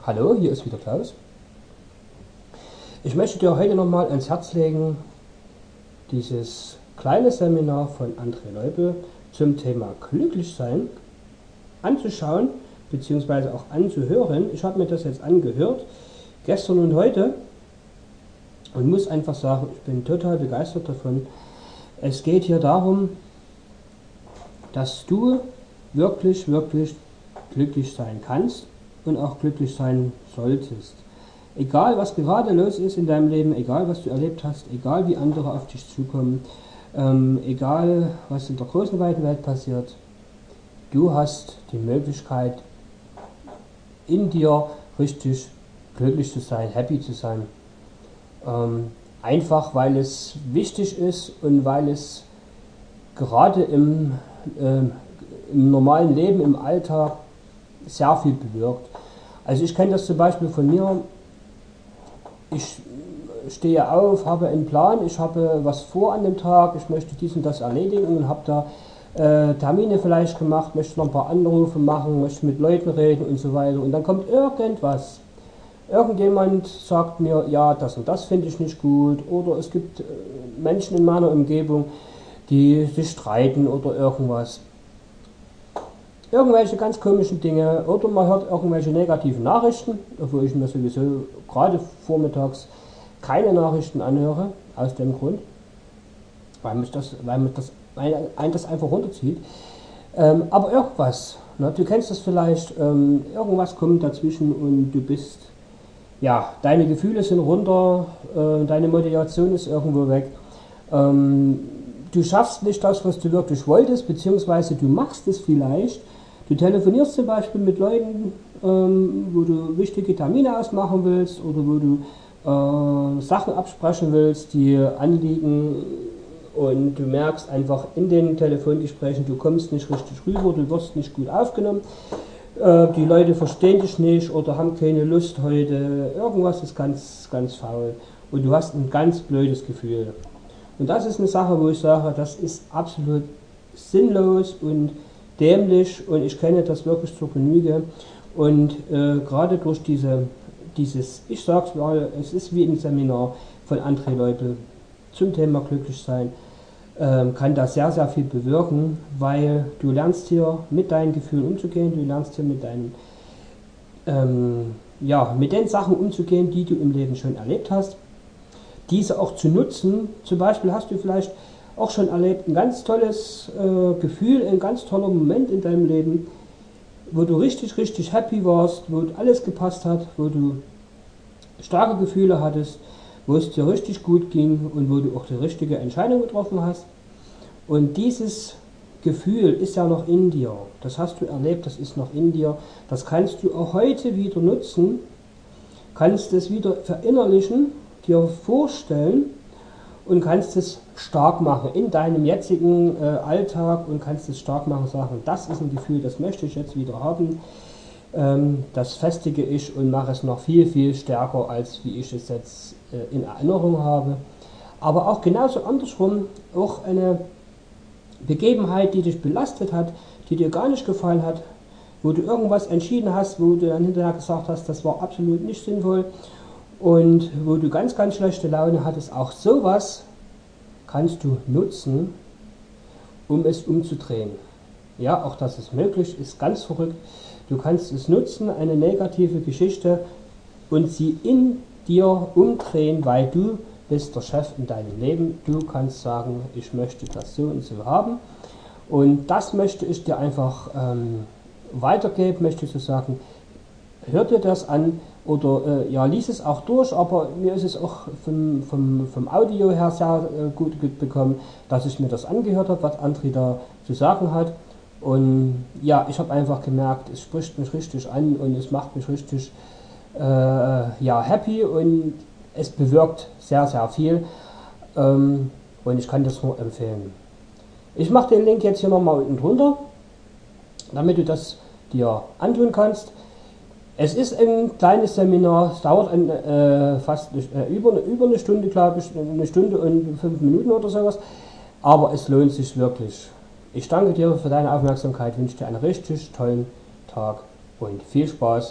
Hallo, hier ist wieder Klaus. Ich möchte dir heute nochmal ans Herz legen, dieses kleine Seminar von André Leubel zum Thema Glücklichsein anzuschauen bzw. auch anzuhören. Ich habe mir das jetzt angehört, gestern und heute, und muss einfach sagen, ich bin total begeistert davon. Es geht hier darum, dass du wirklich glücklich sein kannst und auch glücklich sein solltest. Egal was gerade los ist in deinem Leben, egal was du erlebt hast, egal wie andere auf dich zukommen, egal was in der großen weiten Welt passiert, du hast die Möglichkeit, in dir richtig glücklich zu sein, happy zu sein. Einfach weil es wichtig ist und weil es gerade im normalen Leben, im Alltag sehr viel bewirkt. Also ich kenne das zum Beispiel von mir. Ich stehe auf, habe einen Plan, ich habe was vor an dem Tag, ich möchte dies und das erledigen und habe da Termine vielleicht gemacht, möchte noch ein paar Anrufe machen, möchte mit Leuten reden und so weiter. Und dann kommt irgendwas. Irgendjemand sagt mir, ja, das und das finde ich nicht gut. Oder es gibt Menschen in meiner Umgebung, die sich streiten oder irgendwas. Irgendwelche ganz komischen Dinge. Oder man hört irgendwelche negativen Nachrichten, obwohl ich mir sowieso gerade vormittags keine Nachrichten anhöre, aus dem Grund, weil einen das einfach runterzieht. Aber irgendwas, ne, du kennst das vielleicht, irgendwas kommt dazwischen und du bist, ja, deine Gefühle sind runter, deine Motivation ist irgendwo weg. Du schaffst nicht das, was du wirklich wolltest, beziehungsweise du machst es vielleicht. Du telefonierst zum Beispiel mit Leuten, wo du wichtige Termine ausmachen willst oder wo du Sachen absprechen willst, die anliegen, und du merkst einfach in den Telefongesprächen, du kommst nicht richtig rüber, du wirst nicht gut aufgenommen, die Leute verstehen dich nicht oder haben keine Lust heute, irgendwas ist ganz faul und du hast ein ganz blödes Gefühl. Und das ist eine Sache, wo ich sage, das ist absolut sinnlos und dämlich, und ich kenne das wirklich zur Genüge. Und gerade durch ich sag's mal, es ist wie ein Seminar von André Leubel zum Thema Glücklichsein, kann das sehr viel bewirken, weil du lernst hier mit deinen Gefühlen umzugehen, du lernst hier mit den Sachen umzugehen, die du im Leben schon erlebt hast, diese auch zu nutzen. Zum Beispiel hast du vielleicht auch schon erlebt, ein ganz tolles Gefühl, ein ganz toller Moment in deinem Leben, wo du richtig happy warst, wo alles gepasst hat, wo du starke Gefühle hattest, wo es dir richtig gut ging und wo du auch die richtige Entscheidung getroffen hast. Und dieses Gefühl ist ja noch in dir, das hast du erlebt, das ist noch in dir, das kannst du auch heute wieder nutzen, kannst es wieder verinnerlichen, dir vorstellen und kannst es stark machen in deinem jetzigen Alltag und kannst es stark machen, sagen, das ist ein Gefühl, das möchte ich jetzt wieder haben, das festige ich und mache es noch viel stärker, als wie ich es jetzt in Erinnerung habe. Aber auch genauso andersrum, auch eine Begebenheit, die dich belastet hat, die dir gar nicht gefallen hat, wo du irgendwas entschieden hast, wo du dann hinterher gesagt hast, das war absolut nicht sinnvoll, und wo du ganz schlechte Laune hattest, auch sowas kannst du nutzen, um es umzudrehen. Ja, auch das ist möglich, ist ganz verrückt. Du kannst es nutzen, eine negative Geschichte, und sie in dir umdrehen, weil du bist der Chef in deinem Leben. Du kannst sagen, ich möchte das so und so haben. Und das möchte ich dir einfach weitergeben, möchte ich so sagen, hör dir das an oder lies es auch durch, aber mir ist es auch vom Audio her sehr gut bekommen, dass ich mir das angehört habe, was André da zu sagen hat. Und ja, ich habe einfach gemerkt, es spricht mich richtig an und es macht mich richtig happy und es bewirkt sehr viel, und ich kann das nur empfehlen. Ich mache den Link jetzt hier nochmal unten drunter, damit du das dir antun kannst. Es ist ein kleines Seminar, es dauert fast über eine Stunde, glaube ich, eine Stunde und 5 Minuten oder sowas, aber es lohnt sich wirklich. Ich danke dir für deine Aufmerksamkeit, wünsche dir einen richtig tollen Tag und viel Spaß